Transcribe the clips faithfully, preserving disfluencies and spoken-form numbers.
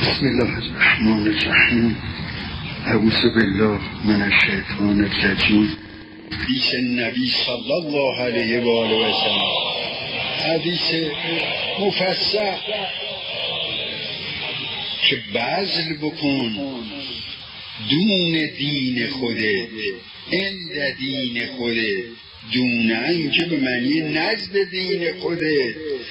بسم الله الرحمن الرحیم. اعوذ بالله من الشیطان الرجیم. حدیث نبی صلی الله علیه و آله و سلم، حدیث مفصل که بذل بکن دون دین خودت، عند دین خودت، دونن که به معنی نزد دین خودت،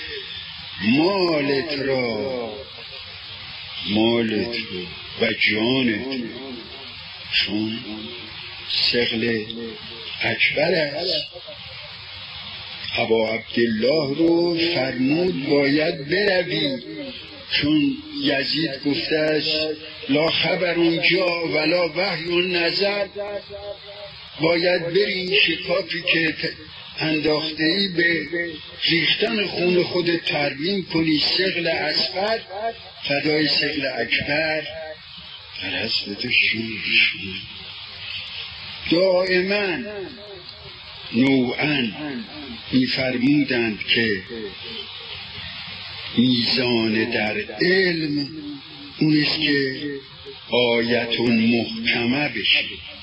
مالت را مالت و جانت، چون ثقل اکبر است. ابا عبدالله رو فرمود باید بروی، چون یزید گفته است لا خبر اونجا ولا وحی نظر، باید بری این شکافی که انداخته ای به ریختن خون خود ترمیم کنی. ثقل اصغر فدای ثقل اکبر، در حضرت شور دائما نوعا می‌فرمودند که میزان در علم اونست که آیت محکمه بشه.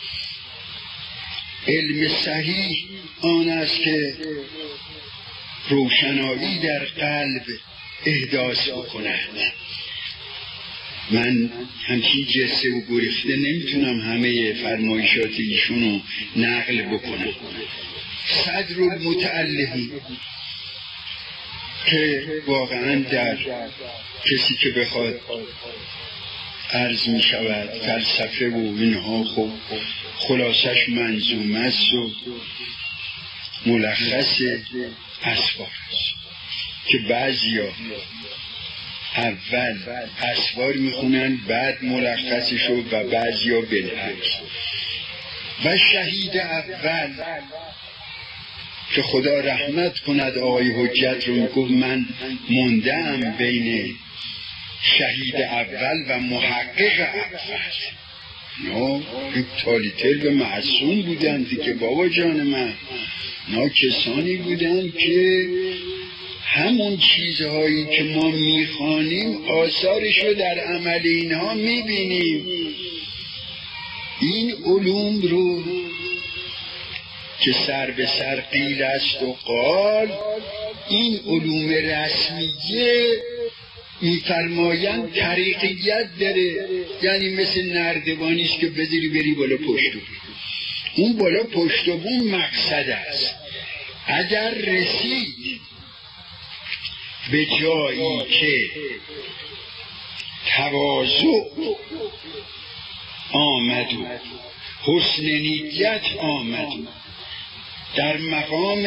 علم صحیح آن است که روشنایی در قلب احداث بکند. من همچین جسه و گریخته نمیتونم همه فرمایشات ایشونو نقل بکنم. صدر المتعلقی که واقعا در کسی که بخواد عرض می شود فلسفه و اینها خب خلاصش منظومه است و ملخص اسفار است که بعضی ها اول اسفار می خونن بعد ملخصشو و بعضی ها بالعکس. و شهید اول که خدا رحمت کند آقای حجت رو میگفت من موندم بین شهید اول و محقق اول. نه تالیتر به معصوم بودند که بابا جان من، نه کسانی بودند که همون چیزهایی که ما میخوانیم آثارشو در عمل اینها میبینیم. این علوم رو که سر به سر قیل است و قال، این علوم رسمیه میفرمایند طریقیت داره، یعنی مثل نردبانیست که بذاری بری بالا پشت و بون. اون بالا پشت و بون مقصد است. اگر رسید به جایی که تواضع آمد و حسن نیت آمد، در مقام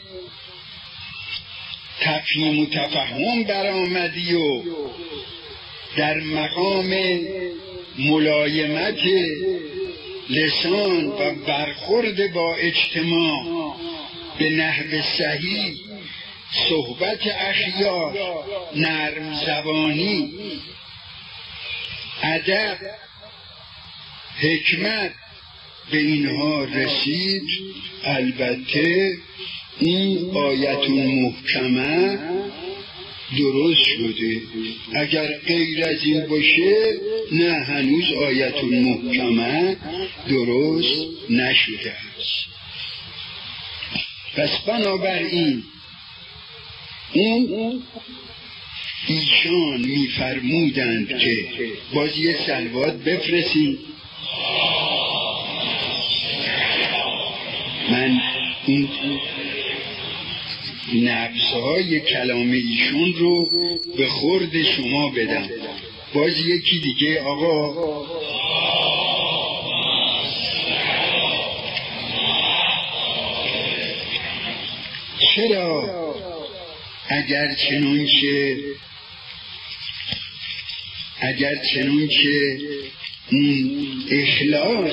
تفهیم و تفهم برآمدی و در مقام ملایمت لسان و برخورد با اجتماع به نحو صحیح، صحبت اخیار، نرم زبانی، ادب، حکمت، به اینها رسید، البته این آیت محکمه درست شده. اگر غیر از این باشه نه، هنوز آیت محکمه درست نشده است. پس بنابراین اون ایشان میفرمودند که باز یه صلوات بفرستید. من این نبضهای کلام ایشون رو به خورد شما بدم. باز یکی دیگه آقا. چرا اگر چنون که اگر چنون که اون اخلاص،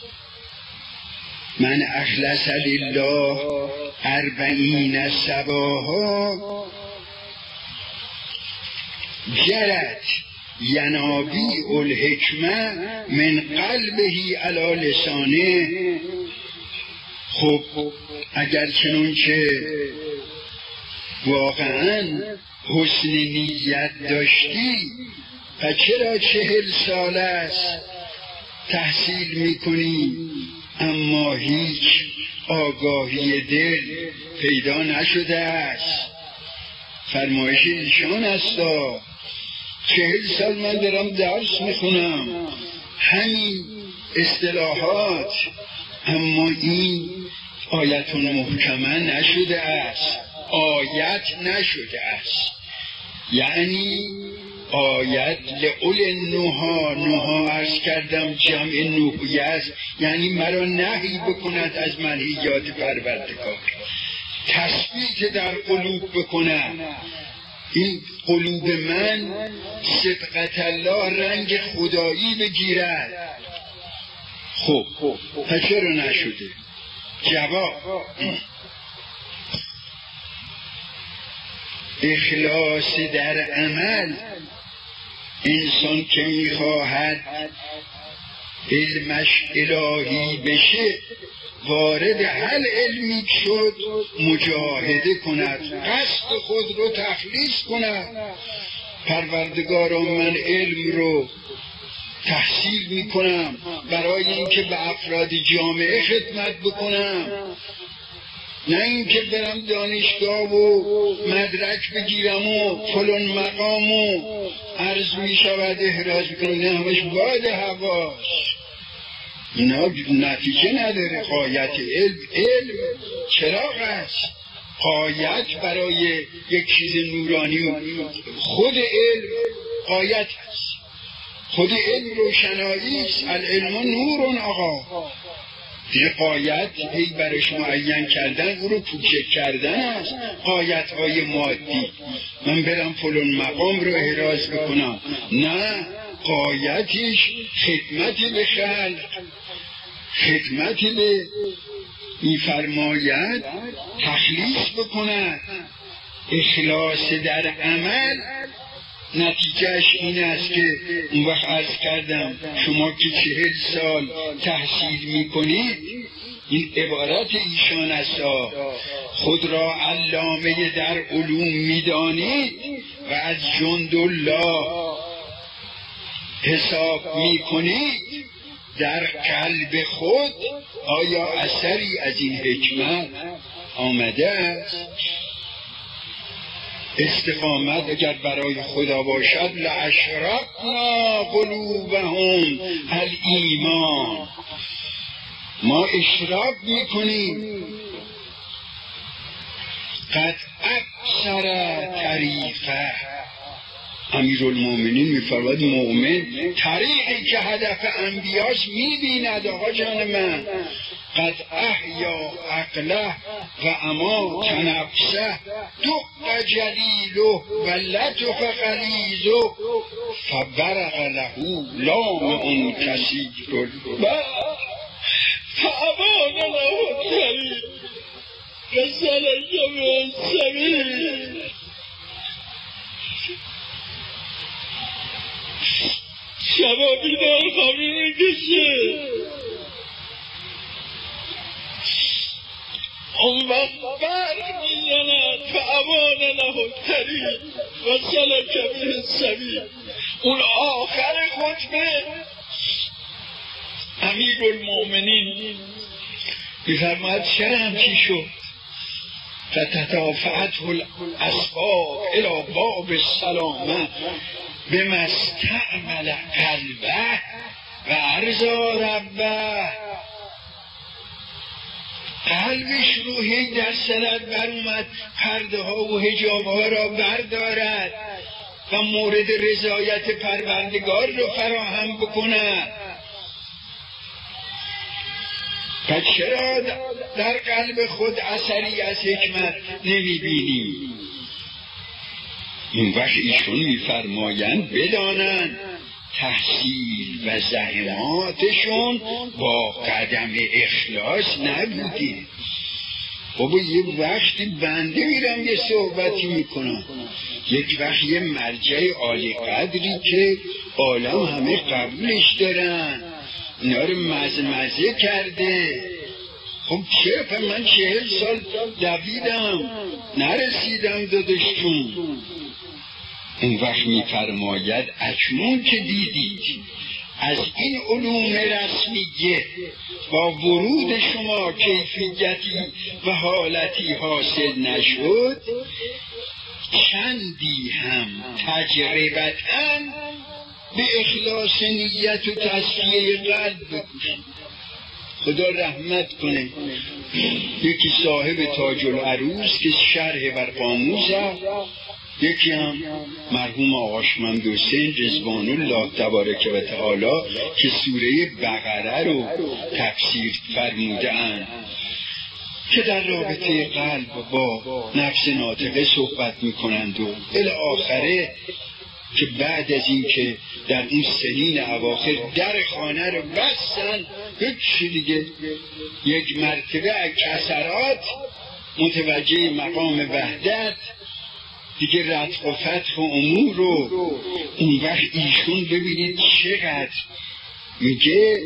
من اخلص لله اربعین صباها جرت ینابی الحکمه من قلبه علی لسانه. خب اگر چنون که واقعا حسن نیت داشتی و چرا چهل سال است تحصیل میکنی اما هیچ آگاهی دل پیدا نشده است؟ فرمایش ایشان است چهل سال من دارم درس میخونم همین اصطلاحات، اما این آیت محکمه نشده است، آیت نشده است. یعنی آیت لعل نوها، نوها عرض کردم جمع نوحیه است، یعنی مرا نهی بکند از منهیات پروردگار، تثبیت در قلوب بکنم، این قلوب من صدقت الله رنگ خدایی بگیرد. خب پس چرا نشده؟ جواب اخلاص در عمل. انسان که میخواهد علمش الهی بشه وارد هر علمی شد مجاهده کند، قصد خود رو تخلیص کند. پروردگارا من علم رو تحصیل میکنم برای اینکه به افراد جامعه خدمت بکنم، نه اینکه برم دانشگاه و مدرک بگیرم و فلان مقام و عرض میشود احراز بکنم، نه همش باد هواش، اینا نتیجه نداره. غایت علم علم چراغ است، غایت برای یک چیز نورانی خود علم غایت است، خود علم روشنایی است. العلم نور آقا، دیگه غایت هی برش معین کردن او رو کوچک کردن است. غایت های مادی من برم فلان مقام رو احراز بکنم، نه، غایتش خدمت به خلق، خدمت به میفرماید تخلیص بکند. اخلاص در عمل نتیجهش این است که اون وقت عرض کردم شما که چهل سال تحصیل میکنید، این عبارت ایشان است، خود را علامه در علوم میدانید و از جند الله حساب میکنید، در قلب خود آیا اثری از این حکمت آمده است؟ استقامت اگر برای خدا باشد لاشرقنا قلوبهم الایمان، ما اشراق میکنیم. قد ابصر طریقه، امیرالمومنین میفرماید مؤمن طریقی که هدف انبیاست میبیند. آقا جان من، قد احیا عقله و امات نفسه دق جلیله و لطف غلیظه فبرق له لامع کثیر فابان له الطریق فسلک به السبیل. شبا بیدار خوابی میکشه، اون وقت برق میزند فابان له الطریق و سلک به السبیل. اون آخر خطبه امیرالمومنین میفرماید چرا همچی شد؟ فتتافعته الاسباب الى باب السلامه بما استعمل قلبه و ارضا ربه. قلبش روحی در سرد بر اومد پرده ها و حجاب ها را بردارد و مورد رضایت پروردگار رو فراهم بکند. پس چرا در قلب خود اثری از حکمت نمی بینی؟ این وقت ایشون میفرمایند بدانند تحصیل و زحماتشون با قدم اخلاص نبوده. بابا یه وقتی بنده میرم یه صحبتی میکنم، یک وقت یه مرجع عالی قدری که عالم همه قبولش دارن اینا رو مزه مزه کرده. خب چرا من چهل سال دویدم نرسیدم دادشتون؟ اون وقت می‌فرماید اکنون که دیدید از این علوم رسمیه با ورود شما کیفیتی و حالتی حاصل نشد، چندی هم تجربتاً به اخلاص نیت و تصفیه قلب بکوشید. خدا رحمت کنه. یکی صاحب تاج العروس که شرح بر قاموسه، یکی هم مرحوم آقا شمند حسین رضوان الله تبارک و تعالی که سوره بقره رو تفسیر فرموده‌اند که در رابطه قلب با نفس ناطقه صحبت میکنند و الی آخره، که بعد از این که در اون سنین اواخر در خانه رو بستن، هیچ دیگه یک مرتبه از کسرات متوجه مقام وحدت دیگه رتق و فتح و امور رو، اون وقت ایشون ببینید چقدر میگه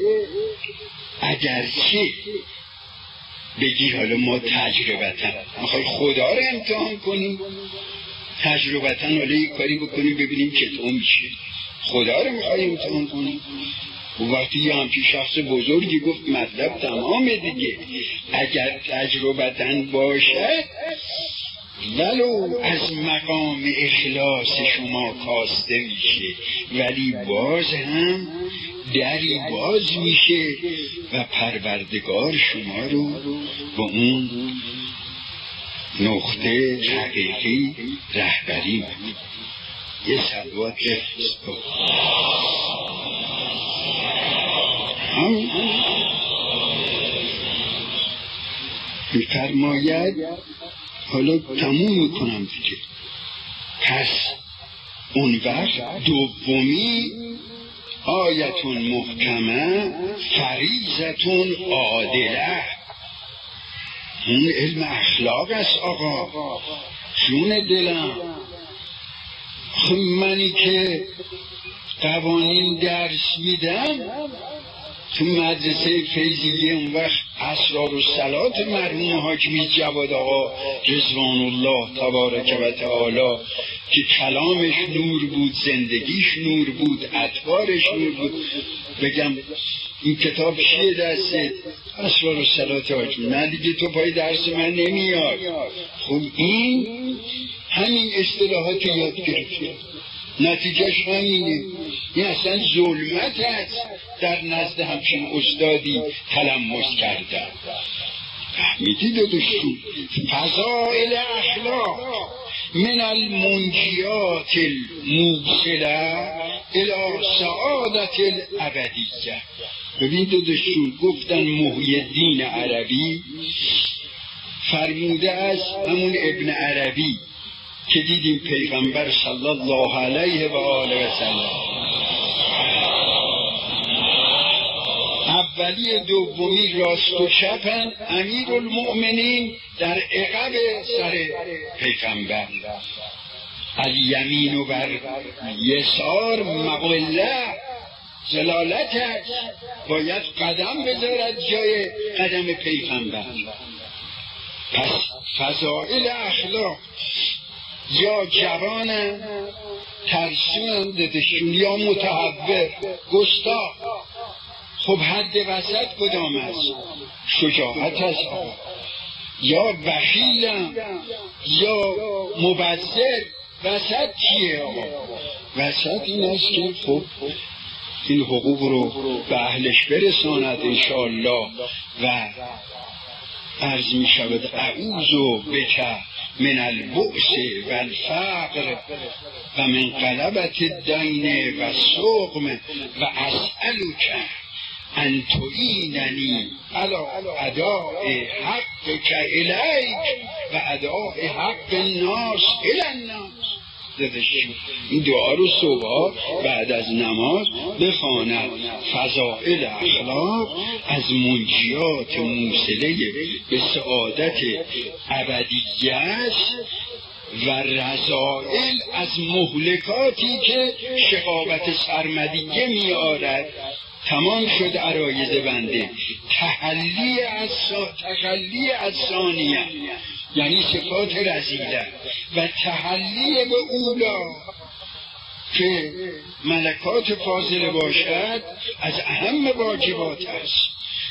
اگرچه بگی حالا ما تجربتا میخوای خدا رو امتحان کنیم، تجربتا حالا یک کاری بکنیم ببینیم چطور میشه، خدا رو میخوای امتحان کنیم. و وقتی یه همچی شخص بزرگی گفت مطلب تمامه دیگه، اگر تجربتا باشه ولو از مقام اخلاص شما کاسته میشه، ولی باز هم دری باز میشه و پروردگار شما رو با اون نقطه حقیقی رهبری میکنه. یه صلوات بفرست. هم میفرماید، حالا تموم میکنم دیگه، پس اون وقت دومی آیتون محکمه فریضتون عادله، اون علم اخلاق است آقا. جون دلم، خب منی که قوانین درس میدم تو مدرسه فیضیه، اون وقت اسرار الصلات مرحوم حاکمی جواد آقا رضوان الله تبارک و تعالی که کلامش نور بود، زندگیش نور بود، اطوارش نور بود، بگم این کتاب چیه دستت؟ اسرار الصلات حاکمی. نه دیگه تو پای درس من نمیاد. خب این همین اصطلاحات یاد گرفته، نتیجهش همینه. این اصلا ظلمت است در نزد همچین استادی تلمس کردن. فهمیدی داداشون؟ فضائل اخلاق من المنجیات الموصله الی سعادت الابدیه. ببین داداشون، گفتن محی الدین عربی فرموده است، همون ابن عربی که دیدیم پیغمبر صلی الله علیه و آله و سلم اولی دومی راست و چپن، امیر المؤمنین در عقب سر پیغمبر، الیمین و بر یسار مقله زلالتش، باید قدم بذارد جای قدم پیغمبر. پس فضائل اخلاق یا جوانم ترسیم ددشون یا متحور گستاخ. خب حد وسط کدام است؟ شجاعت است آقا، یا بخیلم یا مبذر. وسط چیه آقا؟ وسط این است که خب این حقوق رو به اهلش برساند انشاءالله و عرض می شود اعوذ بک من البؤس و الفقر و من غلبت الدین و السقم و اسألک ان تعیننی علی اداء حقک الیک و اداء حق الناس الی الناس. این دعا رو صبح بعد از نماز بخواند. فضائل اخلاق از منجیات موصله به سعادت ابدیه است و رذائل از مهلکاتی که شقاوت سرمدیه می آرد. تمام شد عرایض بنده. تحلی از تخلی از ثانیه یعنی صفات رذیله و تحلی به اولا که ملکات فاضله باشد از اهم واجبات است.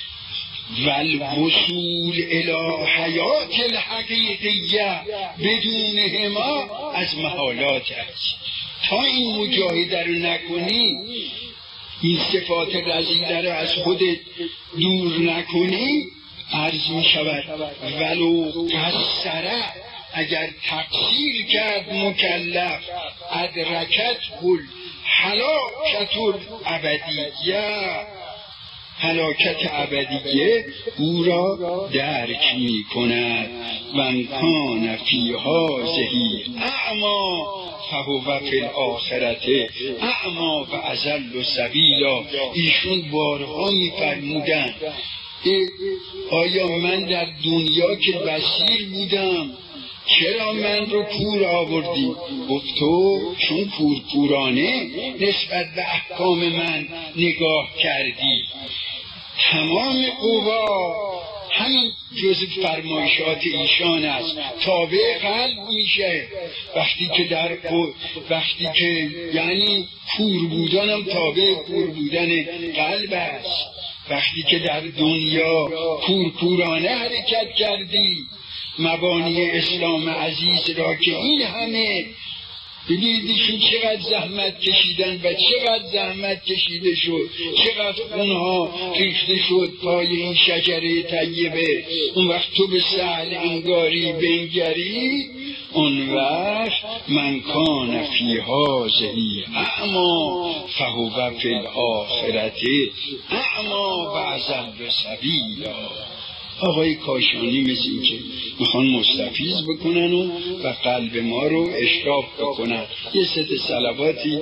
والوصول الی حیات الحقیقیه بدونهما از محالات است. تا این مجاهده رو نکنی، این صفات رذیله رو از خودت دور نکنی، عرض می شود ولو قصره، اگر تقصیر کرد مکلف، ادرکت کل هلاکت الابدیه، هلاکت ابدیه او را درک می کند. من کان فی هذه اعمی فهو فی الآخرة اعمی و اضل سبیلا. ایشون بارها می فرمودن آیا من در دنیا که بصیر بودم چرا من رو کور آوردی؟ گفت تو چون کور کورانه نسبت به احکام من نگاه کردی. تمام قوا همین جزء فرمایشات ایشان است، تابع قلب میشه. وقتی که در وقتی که یعنی کور بودنم تابع کور بودن قلب است. وقتی که در دنیا کورکورانه حرکت کردی، مبانی اسلام عزیز را که این همه ببینیدشون چقدر زحمت کشیدن و چقدر زحمت کشیده شد، چقدر اونها ریخته شد پای این شجره طیبه. اون وقت تو به سهل انگاری بنگری، اون وقت من کان فی هذه اعمی فهو فی الآخرة اعمی و اضل سبیلا. آقای کاشانی مثل این که میخوان مستفیض بکنن و, و قلب ما رو اشراف بکنن. یه ست صلواتی